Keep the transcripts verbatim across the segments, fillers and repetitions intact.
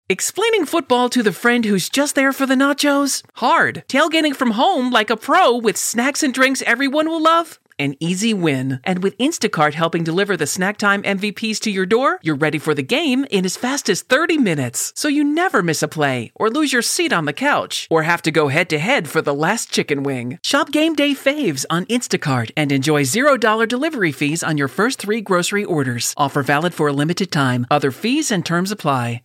Explaining football to the friend who's just there for the nachos? Hard. Tailgating from home like a pro with snacks and drinks everyone will love? An easy win. And with Instacart helping deliver the snack time M V Ps to your door, you're ready for the game in as fast as thirty minutes. So you never miss a play, or lose your seat on the couch, or have to go head-to-head for the last chicken wing. Shop Game Day Faves on Instacart and enjoy zero dollars delivery fees on your first three grocery orders. Offer valid for a limited time. Other fees and terms apply.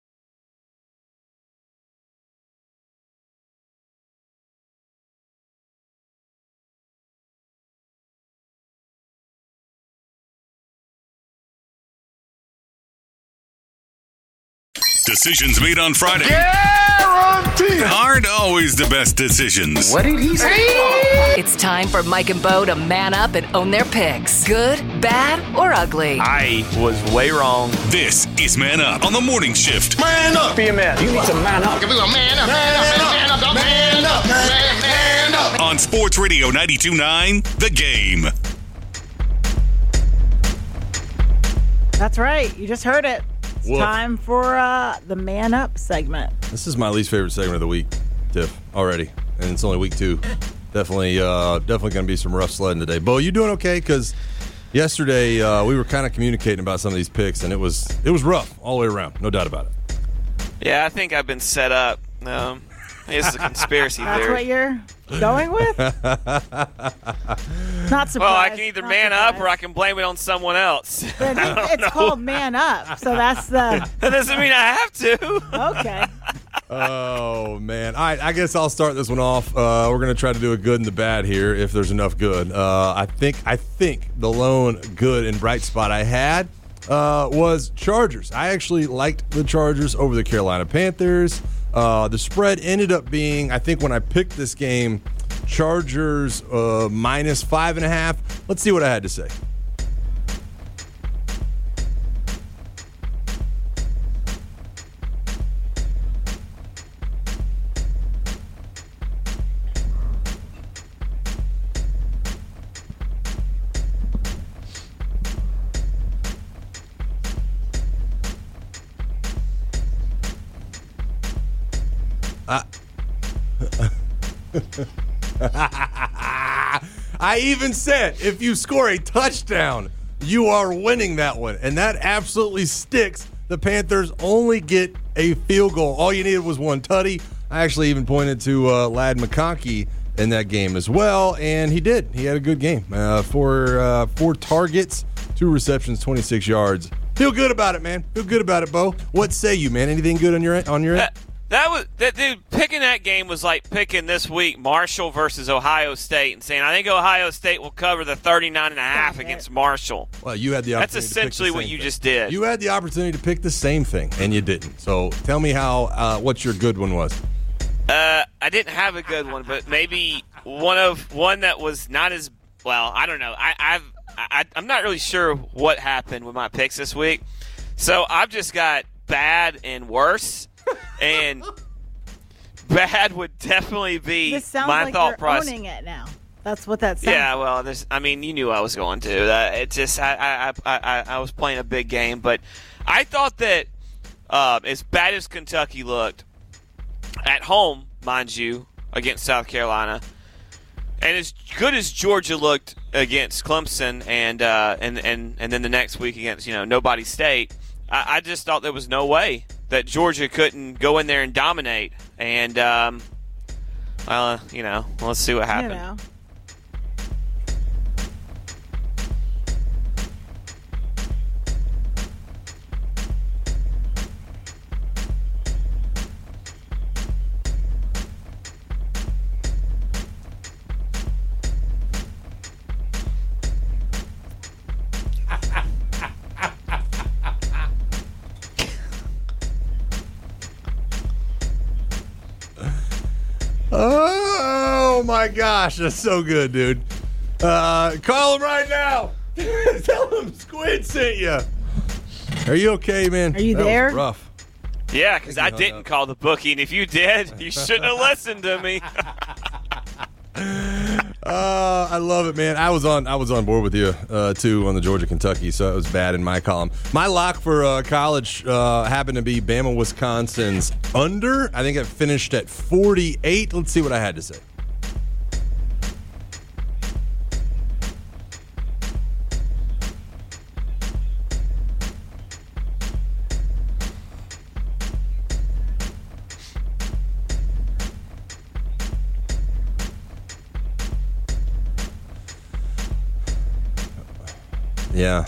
Decisions made on Friday Guaranteed. aren't always the best decisions. What did he say? It's time for Mike and Bo to man up and own their picks. Good, bad, or ugly. I was way wrong. This is Man Up on the Morning Shift. Man up. Be a man. You need to man up. Man up. Man up. Man up. Man up. Man, man up. On Sports Radio ninety-two point nine, The Game. That's right. You just heard it. It's Woof. time for uh, the Man Up segment. This is my least favorite segment of the week, Tiff, already. And it's only week two. Definitely uh, definitely going to be some rough sledding today. Bo, you doing okay? Because yesterday uh, we were kind of communicating about some of these picks, and it was it was rough all the way around. No doubt about it. Yeah, I think I've been set up. Um, it's a conspiracy That's theory. what you're going with? Not surprised. Well, I can either Not man up or surprised. I can blame it on someone else. But it- It's called Man Up, so that's the... That doesn't mean I have to. Okay. Oh, man. All right, I guess I'll start this one off. Uh, we're going to try to do a good and the bad here if there's enough good. Uh, I think I think the lone good and bright spot I had uh, was Chargers. I actually liked the Chargers over the Carolina Panthers. Uh, the spread ended up being, I think when I picked this game, Chargers uh, minus five and a half. Let's see what I had to say. I even said if you score a touchdown, you are winning that one. And that absolutely sticks. The Panthers only get a field goal. All you needed was one tutty. I actually even pointed to uh, Ladd McConkey in that game as well, and he did. He had a good game. Uh, four, uh, four targets, two receptions, twenty-six yards. Feel good about it, man. Feel good about it, Bo. What say you, man? Anything good on your on your end? That, that was that dude. Picking that game was like picking this week Marshall versus Ohio State and saying I think Ohio State will cover the thirty-nine and a half Got it. against Marshall. Well, you had the That's opportunity essentially to pick the what same you thing. just did. You had the opportunity to pick the same thing, and you didn't. So tell me how uh, what your good one was. Uh, I didn't have a good one, but maybe one of one that was not as well. I don't know. I, I've I, I'm not really sure what happened with my picks this week. So I've just got bad and worse, and bad would definitely be This sounds my like thought you're process. owning it now. That's what that sounds Yeah, well, there's. I mean, you knew I was going to. That it just, I, I, I, I, I was playing a big game, but I thought that uh, as bad as Kentucky looked at home, mind you, against South Carolina, and as good as Georgia looked against Clemson, and uh, and and and then the next week against you know nobody State, I, I just thought there was no way that Georgia couldn't go in there and dominate. And um, well, you know, let's see what happened. You know. Oh my gosh, that's so good, dude. Uh, call him right now. Tell him Squid sent you. Are you okay, man? Are you That was there? rough. Yeah, because I hung didn't up. call the bookie, and if you did, you shouldn't have listened to me. Uh, I love it, man. I was on I was on board with you, uh, too, on the Georgia-Kentucky, so it was bad in my column. My lock for uh, college uh, happened to be Bama-Wisconsin's under. I think it finished at forty-eight. Let's see what I had to say. Yeah.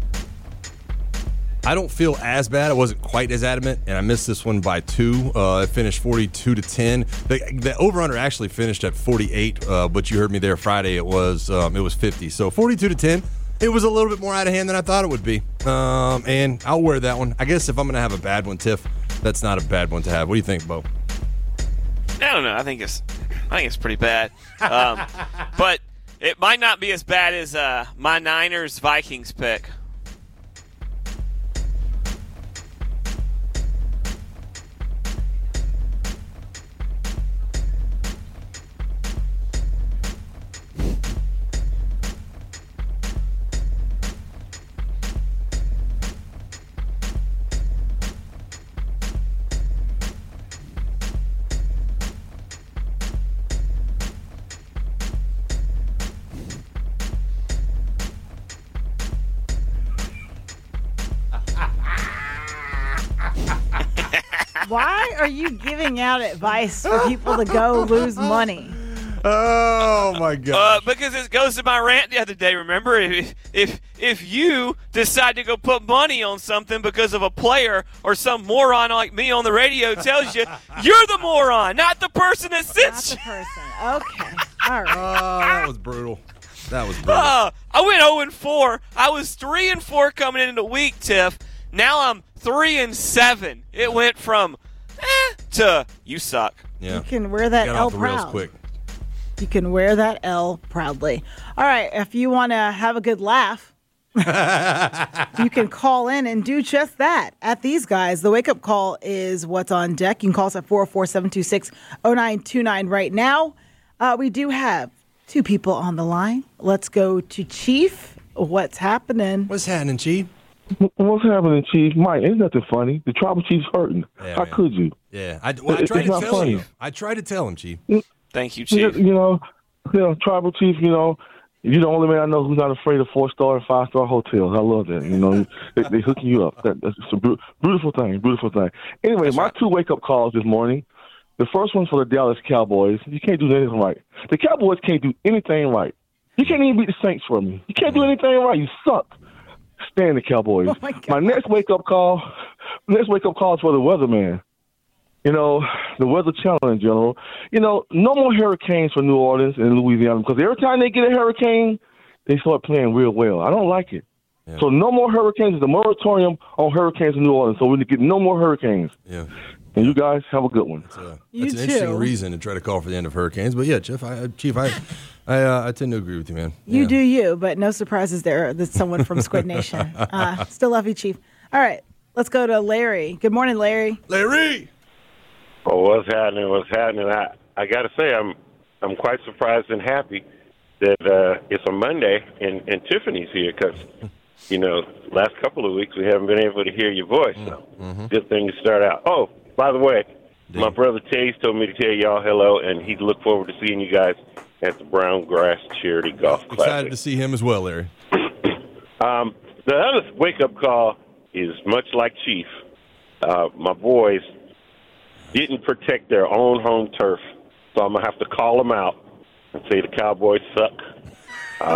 I don't feel as bad. I wasn't quite as adamant, and I missed this one by two. Uh, it finished forty-two to ten. The, the over-under actually finished at forty-eight, uh, but you heard me there Friday. It was um, it was fifty. So forty-two to ten. It was a little bit more out of hand than I thought it would be. Um, and I'll wear that one. I guess if I'm going to have a bad one, Tiff, that's not a bad one to have. What do you think, Bo? I don't know. I think it's I think it's pretty bad. Um, but it might not be as bad as uh, my Niners-Vikings pick. Why are you giving out advice for people to go lose money? Oh, my God. Uh, because it goes to my rant the other day, remember? If, if if you decide to go put money on something because of a player or some moron like me on the radio tells you, you're the moron, not the person that sits. Not the person. Okay. All right. Oh, that was brutal. That was brutal. Uh, I went oh and four. I was three and four coming into the week, Tiff. Now I'm three and seven. It went from eh to you suck. Yeah. You can wear that Got L off the rails proud. quick. You can wear that L proudly. All right. If you want to have a good laugh, you can call in and do just that at these guys. The wake-up call is what's on deck. You can call us at four oh four, seven two six, oh nine two nine right now. Uh, we do have two people on the line. Let's go to Chief. What's happening? What's happening, Chief? What's happening, Chief? Mike, ain't nothing funny. The Tribal Chief's hurting. Yeah, How man. could you? Yeah. I, well, I It- tried it's to not tell funny. him. I tried to tell him, Chief. Thank you, You, Chief. you know, you know, Tribal Chief, you know, you're the only man I know who's not afraid of four-star and five-star hotels. I love that. You know, they, they hooking you up. That, that's a bru- beautiful thing, beautiful thing. Anyway, That's my right. two wake-up calls this morning. The first one's for the Dallas Cowboys. You can't do anything right. The Cowboys can't do anything right. You can't even beat the Saints for me. You can't do anything right. You suck. Stand the Cowboys. Oh, my God. My next wake-up call, next wake-up call is for the weatherman. You know, the Weather Channel in general. You know, no more hurricanes for New Orleans and Louisiana because every time they get a hurricane, they start playing real well. I don't like it. Yeah. So no more hurricanes. There's a moratorium on hurricanes in New Orleans, so we need to get no more hurricanes. Yeah. And you guys have a good one. That's, uh, You that's an interesting too. reason to try to call for the end of hurricanes. But yeah, Jeff, I, Chief, I, I, uh, I tend to agree with you, man. You Yeah. do you, but no surprises there. That's someone from Squid Nation. Uh, still love you, Chief. All right, let's go to Larry. Good morning, Larry. Larry. Oh, what's happening? What's happening? I I got to say, I'm I'm quite surprised and happy that uh, it's a Monday and, and Tiffany's here because, you know, last couple of weeks we haven't been able to hear your voice. So Mm-hmm. good thing to start out. Oh, by the way, my brother Taze told me to tell y'all hello, and he'd look forward to seeing you guys at the Brown Grass Charity Golf Excited Classic. to see him as well, Larry. Um, the other wake-up call is much like Chief. Uh, my boys didn't protect their own home turf, so I'm going to have to call them out and say the Cowboys suck. Uh,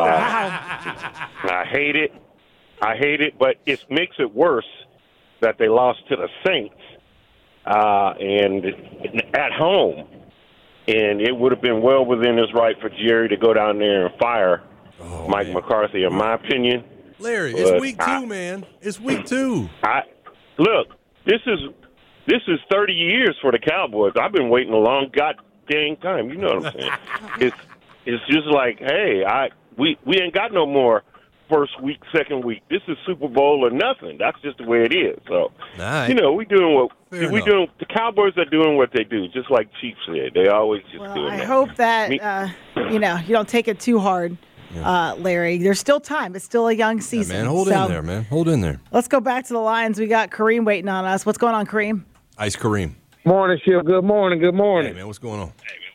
I hate it. I hate it, but it makes it worse that they lost to the Saints uh, and at home. And it would have been well within his right for Jerry to go down there and fire Oh, Mike man. McCarthy, in my opinion. Larry, it's But week two, I- man. It's week two. I look. This is this is thirty years for the Cowboys. I've been waiting a long goddamn time. You know what I'm saying? it's it's just like, hey, I we we ain't got no more first week, second week. This is Super Bowl or nothing. That's just the way it is. So, right. you know, we doing what Fair we enough. doing. The Cowboys are doing what they do, just like Chiefs said. They always just Well, doing I that. hope that, Me- uh, you know, you don't take it too hard, uh, Larry. There's still time. It's still a young Yeah, season. man, hold So in there, man. Hold in there. Let's go back to the lines. We got Kareem waiting on us. What's going on, Kareem? Ice Kareem. Morning, Shield. Good morning. Good Hey, morning. man, what's going on?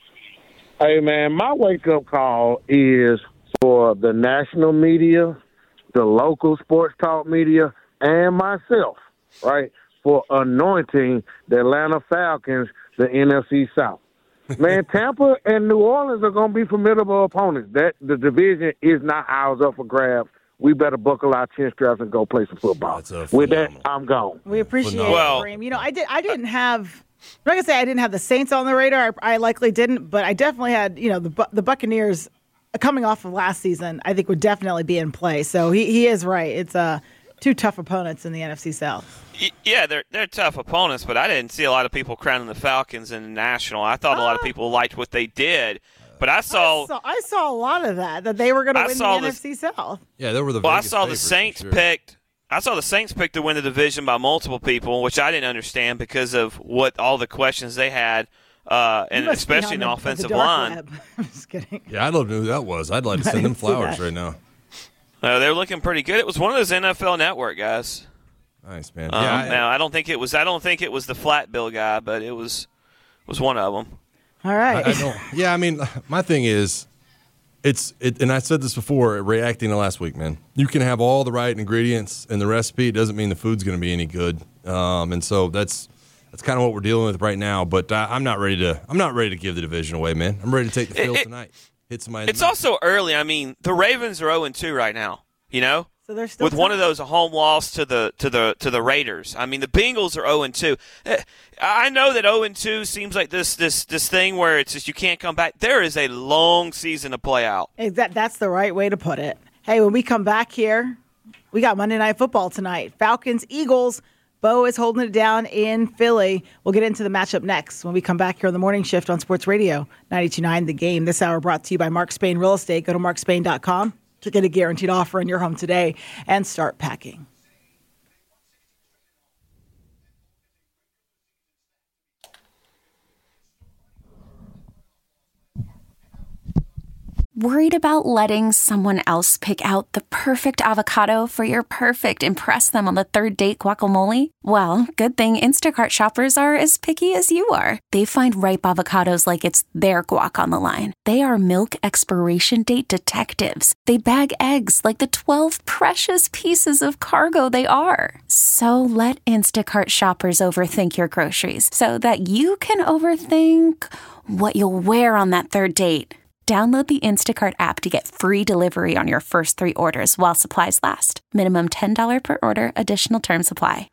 Hey, man, my wake-up call is for the national media, the local sports talk media, and myself, right, for anointing the Atlanta Falcons, the N F C South. Man, Tampa and New Orleans are going to be formidable opponents. That the division is not ours up for grabs. We better buckle our chin straps and go play some football. That's a With that, phenomenal. I'm gone. We appreciate Phenomenal. it, Well- Kareem. You know, I did. I didn't have. I'm not gonna say I didn't have the Saints on the radar. I, I likely didn't, but I definitely had. You know, the Bu- the Buccaneers coming off of last season, I think would definitely be in play. So he he is right. It's uh two tough opponents in the N F C South. Y- Yeah, they're they're tough opponents, but I didn't see a lot of people crowning the Falcons in the National. I thought a lot of people liked what they did, but I saw. I saw, I saw a lot of that that they were going to I win the saw N F this- C South. Yeah, they were the Well, I Vegas saw the favorites for Saints sure. picked. I saw the Saints picked to win the division by multiple people, which I didn't understand because of what all the questions they had, uh, and You must be especially in the on offensive dark line. web. I'm just kidding. Yeah, I'd love to know who that was. I'd like to send them didn't see flowers that. right now. Uh, they're looking pretty good. It was one of those N F L Network guys. Nice, man. Um, yeah, I- now I don't think it was. I don't think it was the flat bill guy, but it was was one of them. All right. I, I don't. Yeah, I mean, my thing is, it's it, and I said this before, reacting to last week, man. You can have all the right ingredients in the recipe. It doesn't mean the food's going to be any good. Um, and so that's that's kind of what we're dealing with right now. But I, I'm not ready to. I'm not ready to give the division away, man. I'm ready to take the field It- it- tonight. Hit somebody. in It's the mouth. also early. I mean, the Ravens are zero and two right now. You know, So they're still with one time. of those a home loss to the to the to the Raiders. I mean, the Bengals are zero and two. Eh, I know that zero and two seems like this this this thing where it's just you can't come back. There is a long season to play out. Hey, that, that's the right way to put it. Hey, when we come back here, we got Monday Night Football tonight. Falcons, Eagles. Bo is holding it down in Philly. We'll get into the matchup next when we come back here on the morning shift on Sports Radio ninety-two point nine The Game. This hour brought to you by Mark Spain Real Estate. Go to mark spain dot com to get a guaranteed offer in your home today and start packing. Worried about letting someone else pick out the perfect avocado for your perfect impress them on the third date guacamole? Well, good thing Instacart shoppers are as picky as you are. They find ripe avocados like it's their guac on the line. They are milk expiration date detectives. They bag eggs like the twelve precious pieces of cargo they are. So let Instacart shoppers overthink your groceries so that you can overthink what you'll wear on that third date. Download the Instacart app to get free delivery on your first three orders while supplies last. Minimum ten dollars per order. Additional terms apply.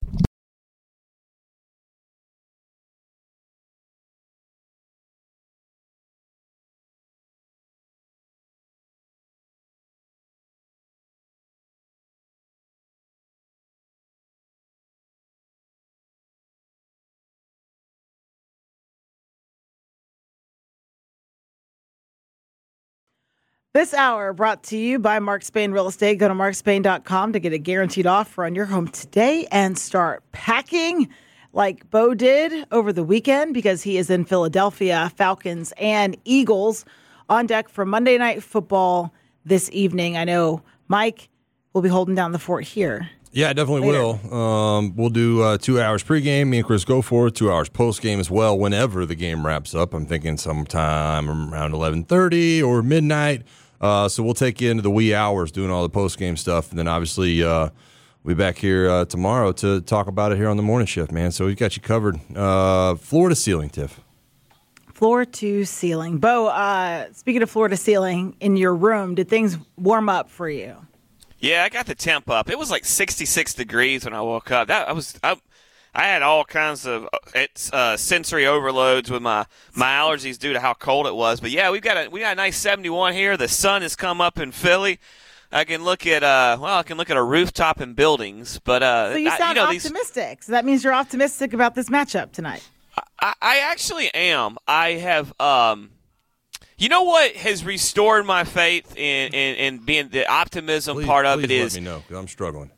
This hour brought to you by Mark Spain Real Estate. Go to mark spain dot com to get a guaranteed offer on your home today and start packing like Bo did over the weekend because he is in Philadelphia. Falcons and Eagles on deck for Monday Night Football this evening. I know Mike will be holding down the fort here. Yeah, I definitely Later. will. Um, we'll do uh, two hours pregame. Me and Chris go for it. Two hours postgame as well. Whenever the game wraps up, I'm thinking sometime around eleven thirty or midnight. Uh, so we'll take you into the wee hours doing all the postgame stuff, and then obviously uh, we'll be back here uh, tomorrow to talk about it here on the morning shift, man. So we've got you covered. Uh, floor to ceiling, Tiff. Floor to ceiling. Bo, uh, speaking of floor to ceiling, in your room, did things warm up for you? Yeah, I got the temp up. It was like sixty-six degrees when I woke up. That I was I, I had all kinds of it's uh, sensory overloads with my, my allergies due to how cold it was. But yeah, we've got a we got a nice seventy-one here. The sun has come up in Philly. I can look at uh well, I can look at a rooftop and buildings. But uh, So you I- sound you know, these, optimistic. So that means you're optimistic about this matchup tonight. I, I actually am. I have um. You know what has restored my faith in, in, in being the optimism please, part of please it is. Let me know, 'cause I'm struggling.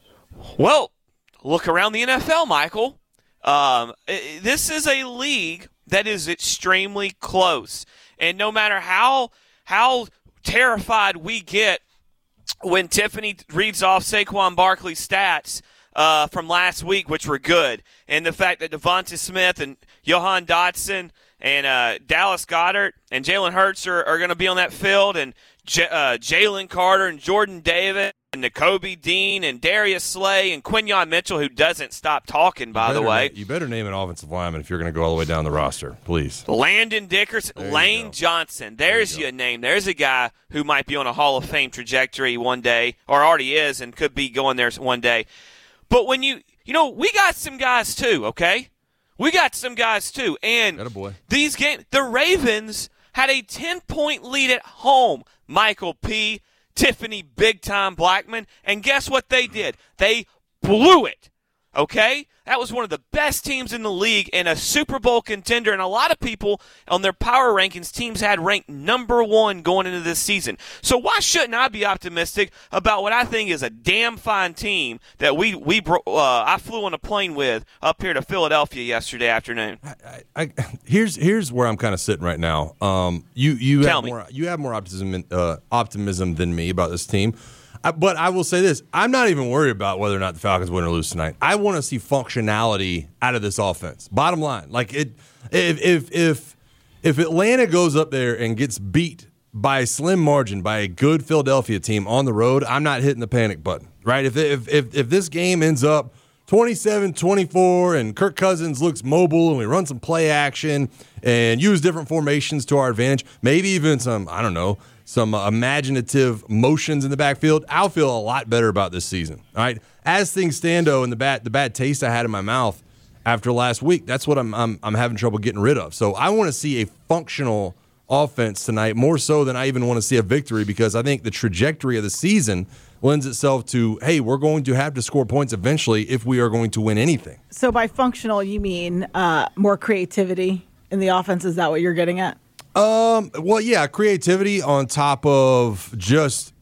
Well, look around the N F L, Michael. Um, this is a league that is extremely close, and no matter how how terrified we get when Tiffany reads off Saquon Barkley's stats uh, from last week, which were good, and the fact that Devonta Smith and Johan Dotson and uh, Dallas Goedert and Jalen Hurts are, are going to be on that field, and J- uh, Jalen Carter and Jordan Davis and Nakobe Dean and Darius Slay and Quinyon Mitchell, who doesn't stop talking, by the way. Na- you better name an offensive lineman if you're going to go all the way down the roster, please. Landon Dickerson, Lane Johnson. There's your name. There's a guy who might be on a Hall of Fame trajectory one day, or already is and could be going there one day. But when you, you know, we got some guys too, okay? We got some guys too. And these games, the Ravens had a ten-point lead at home. Michael P., Tiffany Big Time Blackman, and guess what they did? They blew it, okay? That was one of the best teams in the league and a Super Bowl contender, and a lot of people on their power rankings, teams had ranked number one going into this season. So why shouldn't I be optimistic about what I think is a damn fine team that we we uh, I flew on a plane with up here to Philadelphia yesterday afternoon? I, I, here's here's where I'm kind of sitting right now. Um, you you Tell have me. more you have more optimism uh, optimism than me about this team. I, but I will say this. I'm not even worried about whether or not the Falcons win or lose tonight. I want to see functionality out of this offense. Bottom line. Like it if if if if Atlanta goes up there and gets beat by a slim margin by a good Philadelphia team on the road, I'm not hitting the panic button. Right? If if if, if this game ends up twenty-seven twenty-four and Kirk Cousins looks mobile and we run some play action and use different formations to our advantage, maybe even some, I don't know, some uh, imaginative motions in the backfield, I'll feel a lot better about this season. All right, as things stand, though, and the bad the bad taste I had in my mouth after last week, that's what I'm I'm, I'm having trouble getting rid of. So I want to see a functional offense tonight, more so than I even want to see a victory, because I think the trajectory of the season lends itself to, hey, we're going to have to score points eventually if we are going to win anything. So by functional, you mean uh, more creativity in the offense? Is that what you're getting at? Um. Well, yeah, creativity on top of just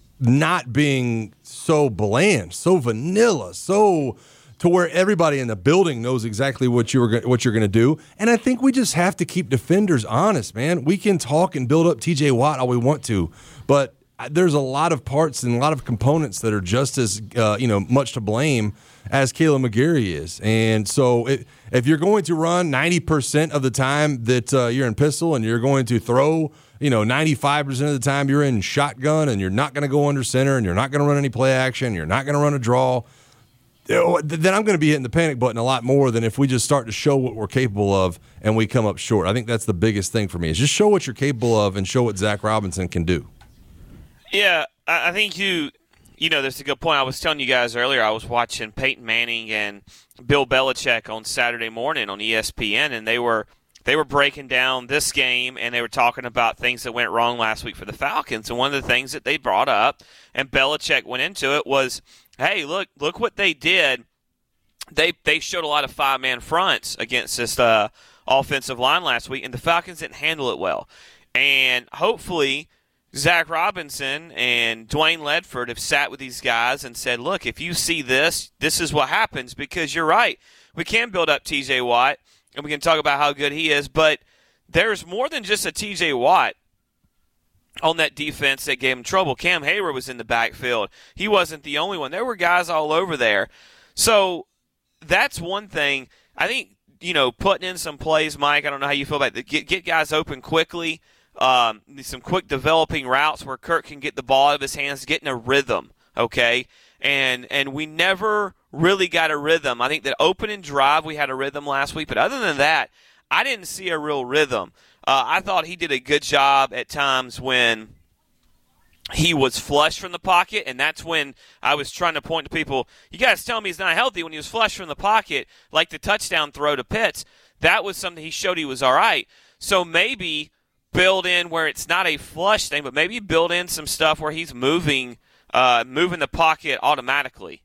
not being so bland, so vanilla, so to where everybody in the building knows exactly what you were what you're going to do. And I think we just have to keep defenders honest, man. We can talk and build up T J Watt all we want to, but there's a lot of parts and a lot of components that are just as uh, you know much to blame as Kaleb McGary is. And so it, if you're going to run ninety percent of the time that uh, you're in pistol, and you're going to throw, you know, ninety-five percent of the time you're in shotgun, and you're not going to go under center, and you're not going to run any play action, you're not going to run a draw, then I'm going to be hitting the panic button a lot more than if we just start to show what we're capable of and we come up short. I think that's the biggest thing for me, is just show what you're capable of and show what Zach Robinson can do. Yeah, I think you, you know, that's a good point. I was telling you guys earlier, I was watching Peyton Manning and Bill Belichick on Saturday morning on E S P N, and they were they were breaking down this game, and they were talking about things that went wrong last week for the Falcons. And one of the things that they brought up, and Belichick went into it, was, hey, look, look what they did. They they showed a lot of five-man fronts against this uh, offensive line last week, and the Falcons didn't handle it well. And hopefully Zach Robinson and Dwayne Ledford have sat with these guys and said, look, if you see this, this is what happens, because you're right. We can build up T J Watt, and we can talk about how good he is, but there's more than just a T J Watt on that defense that gave him trouble. Cam Hayward was in the backfield. He wasn't the only one. There were guys all over there. So that's one thing. I think, you know, putting in some plays, Mike, I don't know how you feel about it, get, get guys open quickly. Um, some quick developing routes where Kirk can get the ball out of his hands, get in a rhythm, okay? And and we never really got a rhythm. I think that opening drive we had a rhythm last week, but other than that, I didn't see a real rhythm. Uh, I thought he did a good job at times when he was flush from the pocket, and that's when I was trying to point to people, you guys tell me he's not healthy. When he was flush from the pocket, like the touchdown throw to Pitts, that was something he showed he was all right. So maybe build in where it's not a flush thing, but maybe build in some stuff where he's moving uh, moving the pocket automatically.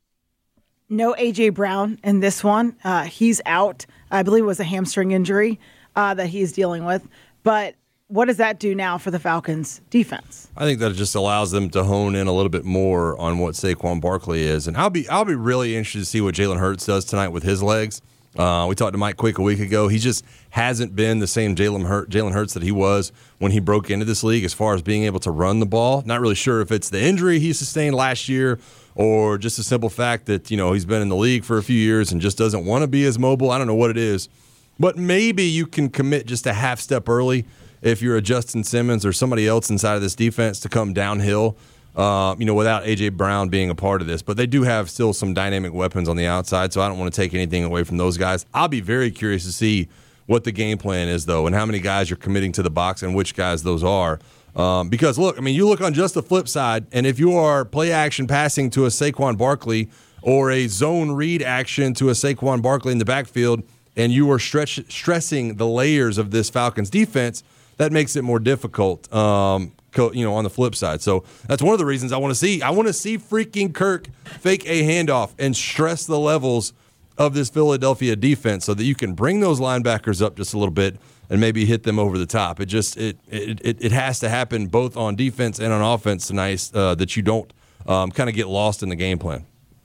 No A J. Brown in this one. Uh, he's out. I believe it was a hamstring injury uh, that he's dealing with. But what does that do now for the Falcons defense? I think that just allows them to hone in a little bit more on what Saquon Barkley is, and I'll be I'll be really interested to see what Jalen Hurts does tonight with his legs. Uh, we talked to Mike Quick a week ago. He just hasn't been the same Jalen Hurt, Jalen Hurts that he was when he broke into this league as far as being able to run the ball. Not really sure if it's the injury he sustained last year or just a simple fact that, you know, he's been in the league for a few years and just doesn't want to be as mobile. I don't know what it is. But maybe you can commit just a half step early if you're a Justin Simmons or somebody else inside of this defense to come downhill. Uh, you know, without A J. Brown being a part of this. But they do have still some dynamic weapons on the outside, so I don't want to take anything away from those guys. I'll be very curious to see what the game plan is, though, and how many guys you're committing to the box and which guys those are. Um, because, look, I mean, you look on just the flip side, and if you are play-action passing to a Saquon Barkley or a zone read action to a Saquon Barkley in the backfield, and you are stretch, stressing the layers of this Falcons defense, that makes it more difficult. Um You know, on the flip side. So that's one of the reasons I want to see. I want to see freaking Kirk fake a handoff and stress the levels of this Philadelphia defense so that you can bring those linebackers up just a little bit and maybe hit them over the top. It just it it it, it has to happen both on defense and on offense tonight, uh, that you don't um, kind of get lost in the game plan.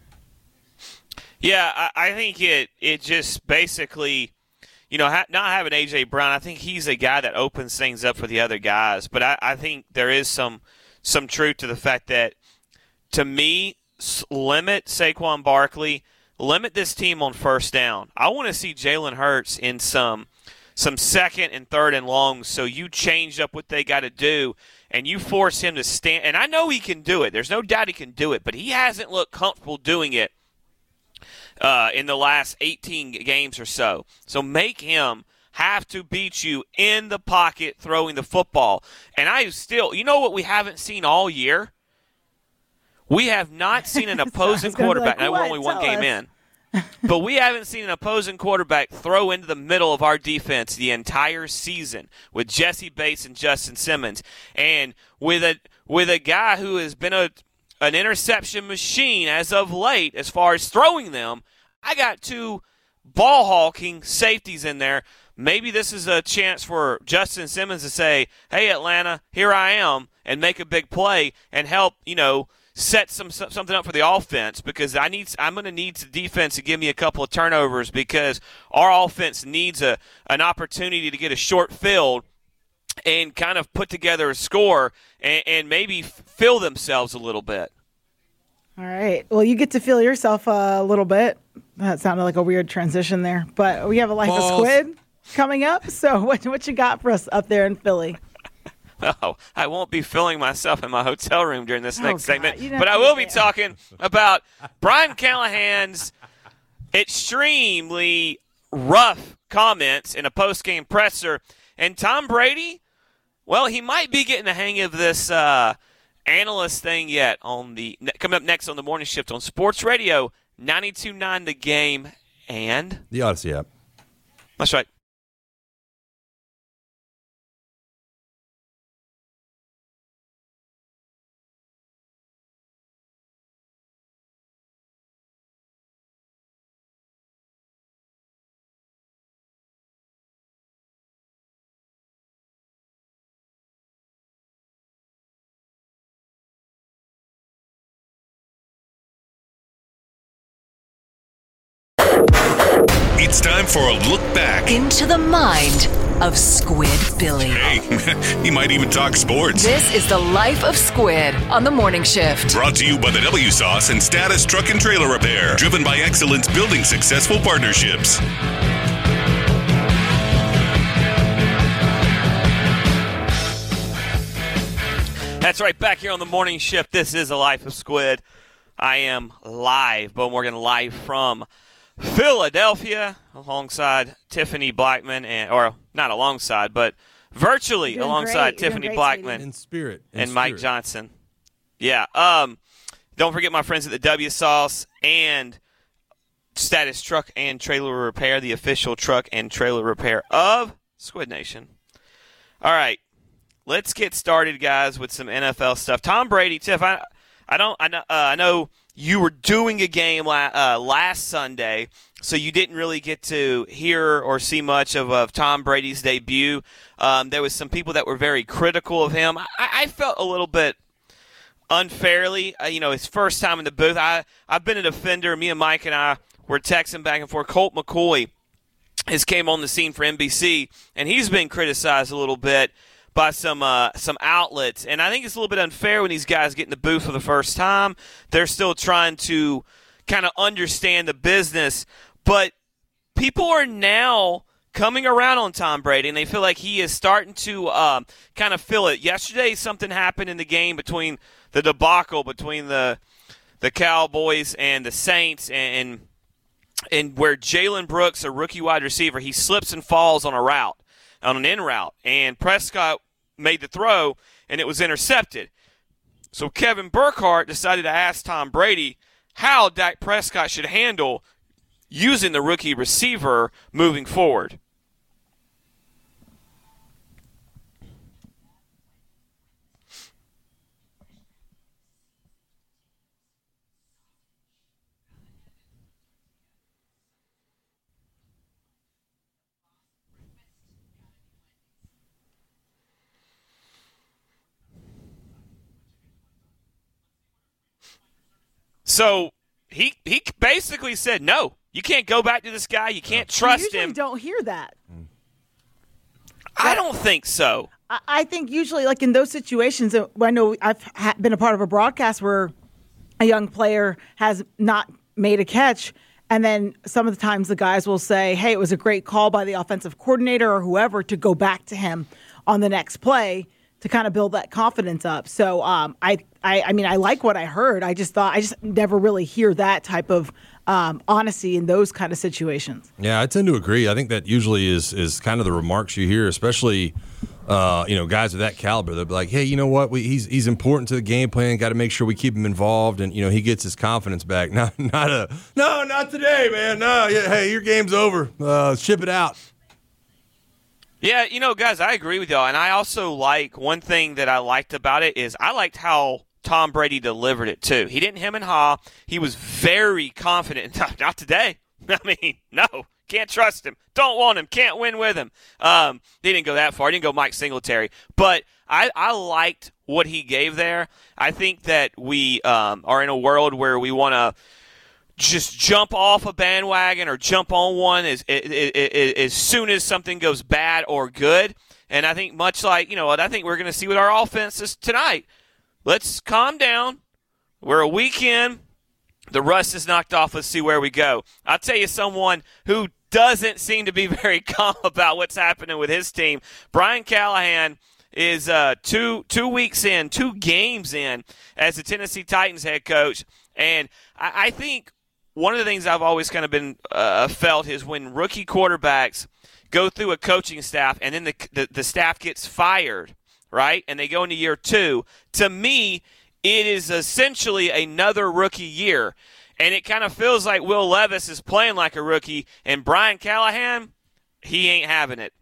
Yeah, I, I think it it just basically. You know, ha- not having A J. Brown, I think he's a guy that opens things up for the other guys. But I, I think there is some some truth to the fact that, to me, s- limit Saquon Barkley, limit this team on first down. I want to see Jalen Hurts in some some second and third and longs, so you change up what they got to do, and you force him to stand. And I know he can do it. There's no doubt he can do it, but he hasn't looked comfortable doing it Uh, in the last eighteen games or so. So make him have to beat you in the pocket throwing the football. And I still, you know what we haven't seen all year? We have not seen an opposing quarterback. Like, now, we're only one game us. in. But we haven't seen an opposing quarterback throw into the middle of our defense the entire season with Jesse Bates and Justin Simmons. And with a with a guy who has been a an interception machine as of late as far as throwing them, I got two ball-hawking safeties in there. Maybe this is a chance for Justin Simmons to say, hey, Atlanta, here I am, and make a big play and help, you know, set some something up for the offense, because I need I'm going to need the defense to give me a couple of turnovers, because our offense needs a an opportunity to get a short field and kind of put together a score and, and maybe fill themselves a little bit. All right. Well, you get to feel yourself a little bit. That sounded like a weird transition there. But we have a Life Balls. of Squid coming up. So what what you got for us up there in Philly? Oh, I won't be filling myself in my hotel room during this next oh, segment. God, but I will be talking about Brian Callahan's extremely rough comments in a post-game presser. And Tom Brady, well, he might be getting the hang of this uh, analyst thing yet. On the coming up next on the Morning Shift on Sports Radio ninety-two point nine The Game and the Odyssey app. That's right. It's time for a look back into the mind of Squid Billy. Hey, he might even talk sports. This is the Life of Squid on the Morning Shift. Brought to you by the W Sauce and Status Truck and Trailer Repair. Driven by excellence, building successful partnerships. That's right, back here on the Morning Shift. This is the Life of Squid. I am live, Bo Morgan, live from Philadelphia, alongside Tiffany Blackman, and or not alongside, but virtually alongside Tiffany great, Blackman in spirit in and spirit. Mike Johnson. Yeah. Um. Don't forget my friends at the W Sauce and Status Truck and Trailer Repair, the official truck and trailer repair of Squid Nation. All right, let's get started, guys, with some N F L stuff. Tom Brady, Tiff. I I don't. I know. Uh, I know. you were doing a game la- uh, last Sunday, so you didn't really get to hear or see much of, of Tom Brady's debut. Um, there was some people that were very critical of him. I, I felt a little bit unfairly. Uh, you know, his first time in the booth. I, I've been a defender. Me and Mike and I were texting back and forth. Colt McCoy has came on the scene for N B C, and he's been criticized a little bit by some uh, some outlets. And I think it's a little bit unfair when these guys get in the booth for the first time. They're still trying to kind of understand the business. But people are now coming around on Tom Brady, and they feel like he is starting to um, kind of feel it. Yesterday, something happened in the game between the debacle between the the Cowboys and the Saints, and and where Jalen Brooks, a rookie wide receiver, he slips and falls on a route, on an in route, and Prescott made the throw, and it was intercepted. So Kevin Burkhardt decided to ask Tom Brady how Dak Prescott should handle using the rookie receiver moving forward. So he he basically said, no, you can't go back to this guy. You can't trust you usually him. Don't hear that. I don't think so. I, I think usually, like in those situations, uh, I know I've ha- been a part of a broadcast where a young player has not made a catch, and then some of the times the guys will say, hey, it was a great call by the offensive coordinator or whoever to go back to him on the next play to kind of build that confidence up. So um, I, I, I mean, I like what I heard. I just thought I just never really hear that type of um, honesty in those kind of situations. Yeah, I tend to agree. I think that usually is is kind of the remarks you hear, especially uh, you know, guys of that caliber. They'll be like, hey, you know what? We, he's he's important to the game plan. Got to make sure we keep him involved, and you know, he gets his confidence back. Not not a no, not today, man. No, yeah, hey, your game's over. Uh, ship it out. Yeah, you know, guys, I agree with y'all. And I also like one thing that I liked about it is I liked how Tom Brady delivered it, too. He didn't hem and haw. He was very confident. Not today. I mean, no. Can't trust him. Don't want him. Can't win with him. Um, he didn't go that far. He didn't go Mike Singletary. But I, I liked what he gave there. I think that we um, are in a world where we want to just jump off a bandwagon or jump on one as, as, as soon as something goes bad or good. And I think much like, you know what, I think we're going to see with our offenses tonight. Let's calm down. We're a week in. The rust is knocked off. Let's see where we go. I'll tell you someone who doesn't seem to be very calm about what's happening with his team. Brian Callahan is uh, two two weeks in, two games in as the Tennessee Titans head coach. And I, I think one of the things I've always kind of been uh, felt is when rookie quarterbacks go through a coaching staff and then the, the the staff gets fired, right, and they go into year two, to me, it is essentially another rookie year. And it kind of feels like Will Levis is playing like a rookie, and Brian Callahan, he ain't having it.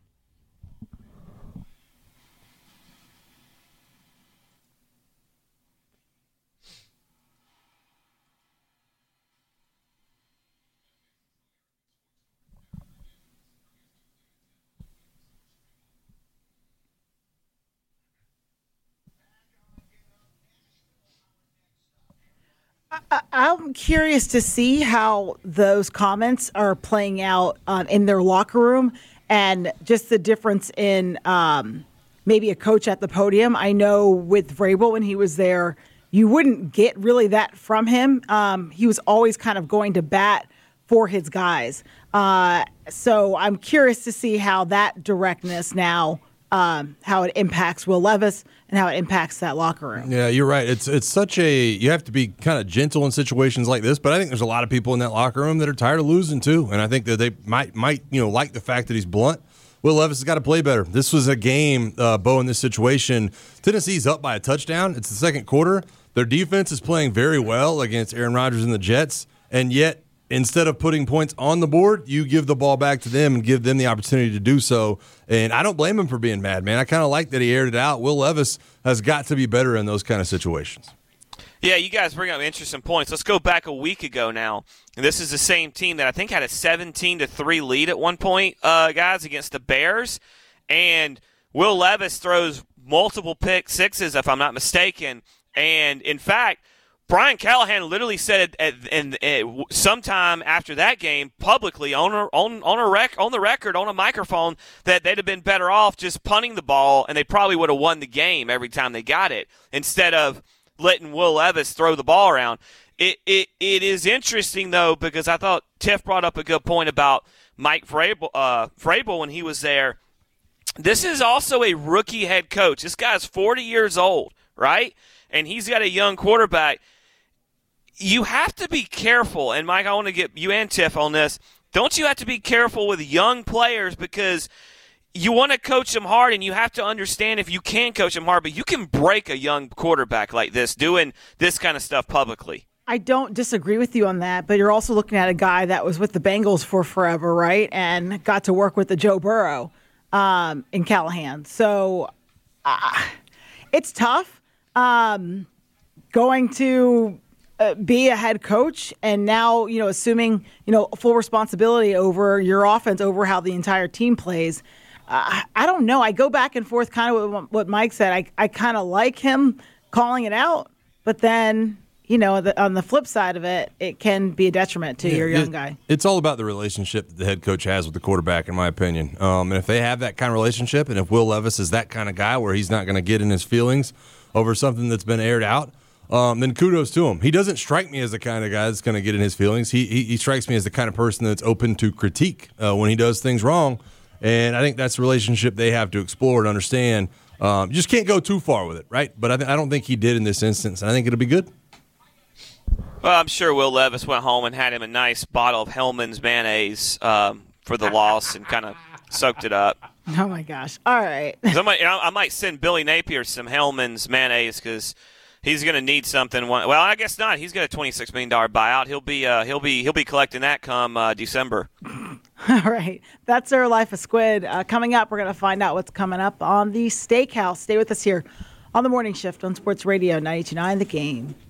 I'm curious to see how those comments are playing out um, in their locker room and just the difference in um, maybe a coach at the podium. I know with Vrabel when he was there, you wouldn't get really that from him. Um, he was always kind of going to bat for his guys. Uh, so I'm curious to see how that directness now, um, how it impacts Will Levis and how it impacts that locker room. Yeah, you're right. It's it's such a you have to be kind of gentle in situations like this, but I think there's a lot of people in that locker room that are tired of losing too, and I think that they might might you know like the fact that he's blunt. Will Levis has got to play better. This was a game, uh, Bo, in this situation. Tennessee's up by a touchdown. It's the second quarter. Their defense is playing very well against Aaron Rodgers and the Jets, and yet instead of putting points on the board, you give the ball back to them and give them the opportunity to do so. And I don't blame him for being mad, man. I kind of like that he aired it out. Will Levis has got to be better in those kind of situations. Yeah, you guys bring up interesting points. Let's go back a week ago now. And this is the same team that I think had a seventeen to three lead at one point, uh, guys, against the Bears. And Will Levis throws multiple pick sixes, if I'm not mistaken. And, in fact, Brian Callahan literally said at, at, at, at sometime after that game publicly on a, on on a rec, on the record on a microphone that they'd have been better off just punting the ball, and they probably would have won the game every time they got it instead of letting Will Levis throw the ball around. It it it is interesting though, because I thought Tiff brought up a good point about Mike Vrabel, uh, Vrabel when he was there. This is also a rookie head coach. This guy's forty years old, right? And he's got a young quarterback. You have to be careful, and Mike, I want to get you and Tiff on this. Don't you have to be careful with young players, because you want to coach them hard, and you have to understand if you can coach them hard, but you can break a young quarterback like this doing this kind of stuff publicly. I don't disagree with you on that, but you're also looking at a guy that was with the Bengals for forever, right, and got to work with the Joe Burrow um, in Callahan. So uh, it's tough um, going to uh, be a head coach and now, you know, assuming, you know, full responsibility over your offense, over how the entire team plays. Uh, I don't know. I go back and forth kind of with what Mike said. I, I kind of like him calling it out, but then, you know, the, on the flip side of it, it can be a detriment to yeah, your young it, guy. It's all about the relationship that the head coach has with the quarterback, in my opinion. Um, and if they have that kind of relationship, and if Will Levis is that kind of guy where he's not going to get in his feelings over something that's been aired out, um, then kudos to him. He doesn't strike me as the kind of guy that's going to get in his feelings. He, he he strikes me as the kind of person that's open to critique uh, when he does things wrong. And I think that's the relationship they have to explore and understand. Um, you just can't go too far with it, right? But I, th- I don't think he did in this instance, and I think it'll be good. Well, I'm sure Will Levis went home and had him a nice bottle of Hellman's mayonnaise um, for the loss and kind of soaked it up. Oh, my gosh. All right. I might, you know, I might send Billy Napier some Hellman's mayonnaise because he's going to need something. Well, I guess not. He's got a twenty-six million dollars buyout. He'll be uh, he'll be he'll be collecting that come uh, December. All right. That's our Life of Squid. Uh, coming up, we're going to find out what's coming up on the Steakhouse. Stay with us here on the Morning Shift on Sports Radio ninety-two point nine The Game.